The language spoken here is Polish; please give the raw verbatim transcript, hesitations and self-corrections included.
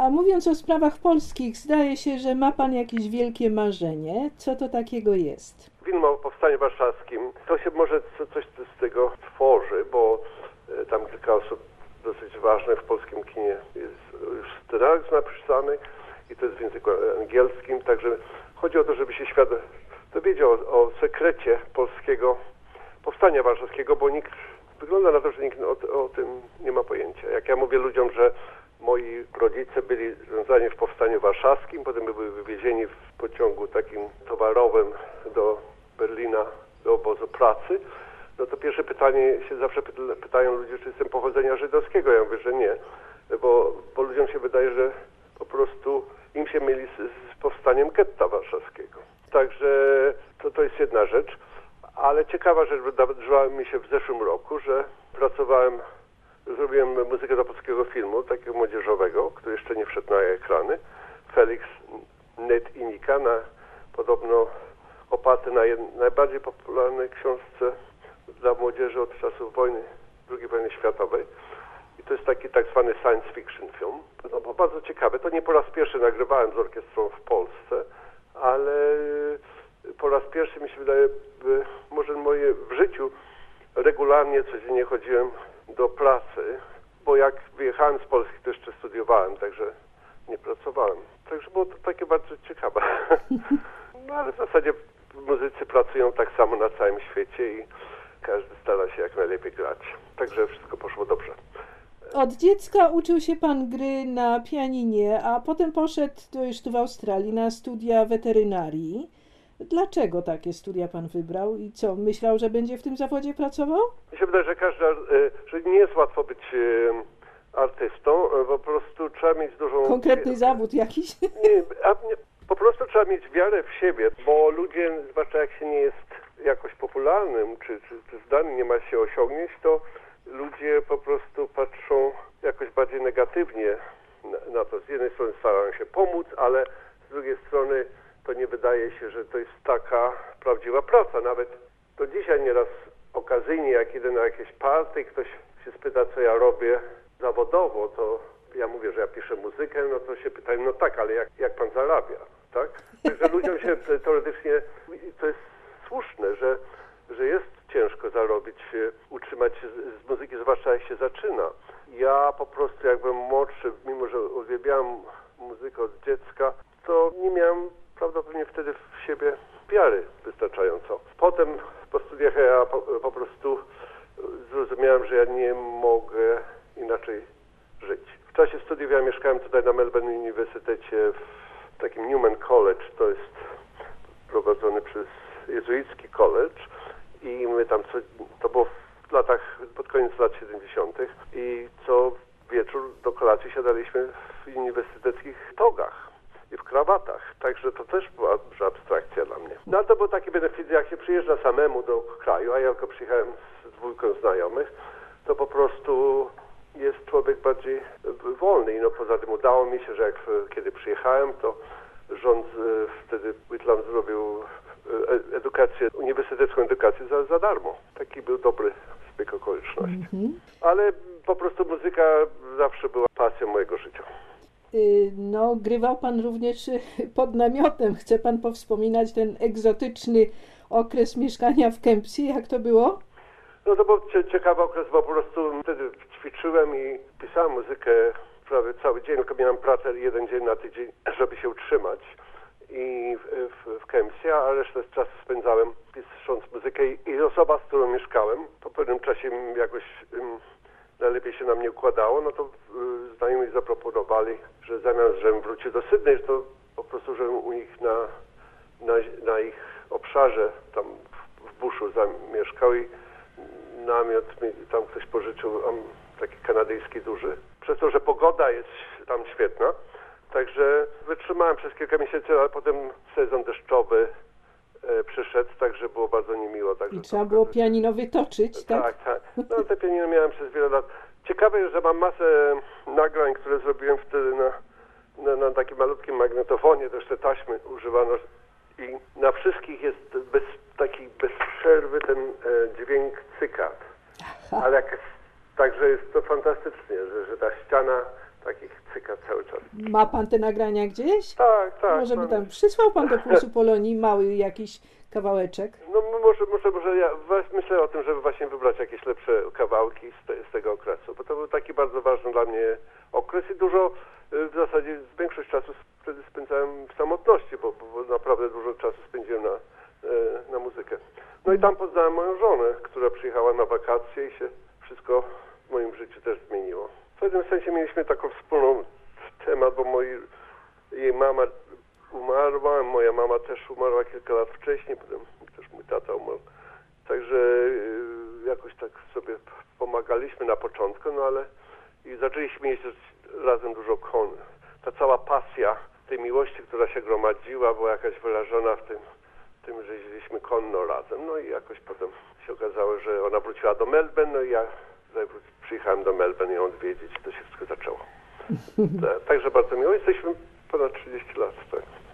A mówiąc o sprawach polskich, zdaje się, że ma pan jakieś wielkie marzenie. Co to takiego jest? Film o Powstaniu Warszawskim, to się może coś z tego tworzy, bo tam kilka osób dosyć ważnych w polskim kinie jest już scenariusz napisany i to jest w języku angielskim, także chodzi o to, żeby się świat dowiedział o, o sekrecie polskiego Powstania Warszawskiego, bo nikt, wygląda na to, że nikt o, o tym nie ma pojęcia. Jak ja mówię ludziom, że moi rodzice byli związani w Powstaniu Warszawskim, potem byli wywiezieni w pociągu takim towarowym do Berlina, do obozu pracy, no to pierwsze pytanie się zawsze pytają ludzie, czy jestem pochodzenia żydowskiego. Ja mówię, że nie, bo, bo ludziom się wydaje, że po prostu im się myli z, z powstaniem getta warszawskiego. Także to, to jest jedna rzecz, ale ciekawa rzecz wydarzyła mi się w zeszłym roku, że pracowałem, zrobiłem muzykę do polskiego filmu, takiego młodzieżowego, który jeszcze nie wszedł na ekrany. Felix, Ned i Nika, na, podobno oparty na jed, najbardziej popularnej książce dla młodzieży od czasów wojny, drugiej wojny światowej. I to jest taki tak zwany science fiction film. No, bo bardzo ciekawe. To nie po raz pierwszy nagrywałem z orkiestrą w Polsce, ale po raz pierwszy mi się wydaje, może moje w życiu regularnie, codziennie chodziłem do pracy, bo jak wyjechałem z Polski, to jeszcze studiowałem, także nie pracowałem. Także było to takie bardzo ciekawe. No ale w zasadzie muzycy pracują tak samo na całym świecie i każdy stara się jak najlepiej grać. Także wszystko poszło dobrze. Od dziecka uczył się pan gry na pianinie, a potem poszedł to już tu w Australii na studia weterynarii. Dlaczego takie studia pan wybrał i co, myślał, że będzie w tym zawodzie pracował? Mi się wydaje, że każdy, że nie jest łatwo być artystą, po prostu trzeba mieć dużą... Konkretny zawód jakiś? Nie, a nie, po prostu trzeba mieć wiarę w siebie, bo ludzie, zwłaszcza jak się nie jest jakoś popularnym, czy, czy, czy zdanym, nie ma się osiągnięć, to ludzie po prostu patrzą jakoś bardziej negatywnie na, na to. Z jednej strony starają się pomóc, ale z drugiej strony to nie wydaje się, że to jest taka prawdziwa praca. Nawet to dzisiaj nieraz okazyjnie, jak idę na jakieś party, ktoś się spyta, co ja robię zawodowo, to ja mówię, że ja piszę muzykę, no to się pytają, no tak, ale jak, jak pan zarabia, tak? Także ludziom się teoretycznie, to jest słuszne, że, że jest ciężko zarobić, utrzymać się z, z muzyki, zwłaszcza jak się zaczyna. Ja po prostu jak byłem młodszy, mimo że uwielbiałem muzykę od dziecka, to nie miałem prawdopodobnie wtedy w siebie wiary wystarczająco. Potem po studiach ja po, po prostu zrozumiałem, że ja nie mogę inaczej żyć. W czasie studiów ja mieszkałem tutaj na Melbourne Uniwersytecie w takim Newman College, to jest prowadzony przez jezuicki college i my tam, co, to było w latach, pod koniec lat siedemdziesiątych i co wieczór do kolacji siadaliśmy w uniwersyteckich togach i w krawatach, także to też była duża abstrakcja dla mnie. No ale to był taki benefit, jak się przyjeżdża samemu do kraju, a ja tylko przyjechałem z dwójką znajomych, to po prostu jest człowiek bardziej wolny. No poza tym udało mi się, że jak kiedy przyjechałem, to rząd wtedy Whitlam zrobił edukację, uniwersytecką edukację za, za darmo. Taki był dobry zbieg okoliczności. Mm-hmm. Ale po prostu muzyka zawsze była pasją mojego życia. No, grywał pan również pod namiotem. Chce pan powspominać ten egzotyczny okres mieszkania w Kempsey? Jak to było? No to był ciekawy okres, bo po prostu wtedy ćwiczyłem i pisałem muzykę prawie cały dzień, tylko miałem pracę jeden dzień na tydzień, żeby się utrzymać i w, w, w Kempsey, a resztę czasu spędzałem pisząc muzykę i, i osoba, z którą mieszkałem, po pewnym czasie jakoś um, najlepiej się na mnie układało, no to y, znajomi zaproponowali, że zamiast, żebym wrócił do Sydney, to po prostu, żebym u nich na, na, na ich obszarze tam w, w buszu zamieszkał i namiot mi tam ktoś pożyczył, um, taki kanadyjski duży. Przez to, że pogoda jest tam świetna, także wytrzymałem przez kilka miesięcy, ale potem sezon deszczowy e, przyszedł, także było bardzo niemiło. Także I trzeba było pianino wytoczyć, tak? Tak, tak. No te pianino miałem przez wiele lat. Ciekawe jest, że mam masę nagrań, które zrobiłem wtedy na, na, na takim malutkim magnetofonie, też te taśmy używano i na wszystkich jest bez, taki bez przerwy ten e, dźwięk cykat. Ale jak, także jest to fantastycznie, że, że ta ściana takich cyka cały czas. Ma pan te nagrania gdzieś? Tak, tak. Może by mam- tam przysłał pan do Pulsu Polonii mały jakiś kawałeczek? No m- może, może, może ja was- myślę o tym, żeby właśnie wybrać jakieś lepsze kawałki z, te, z tego okresu, bo to był taki bardzo ważny dla mnie okres i dużo, y, w zasadzie większość czasu wtedy spędzałem w samotności, bo, bo bo naprawdę dużo czasu spędziłem na, y, na muzykę. No i tam poznałem moją żonę, która przyjechała na wakacje i się wszystko w moim życiu też zmieniło. W pewnym sensie mieliśmy taką wspólną temat, bo moi, jej mama umarła, moja mama też umarła kilka lat wcześniej, potem też mój tata umarł. Także y, jakoś tak sobie pomagaliśmy na początku, no ale i zaczęliśmy jeździć razem dużo kon. Ta cała pasja tej miłości, która się gromadziła, była jakaś wyrażona w tym, tym, że jeździliśmy konno razem. No i jakoś potem się okazało, że ona wróciła do Melbourne, no i ja zawróci- przyjechałem do Melbourne ją odwiedzić i to się wszystko zaczęło. Ta- Także bardzo miło. Jesteśmy ponad trzydzieści lat, tak.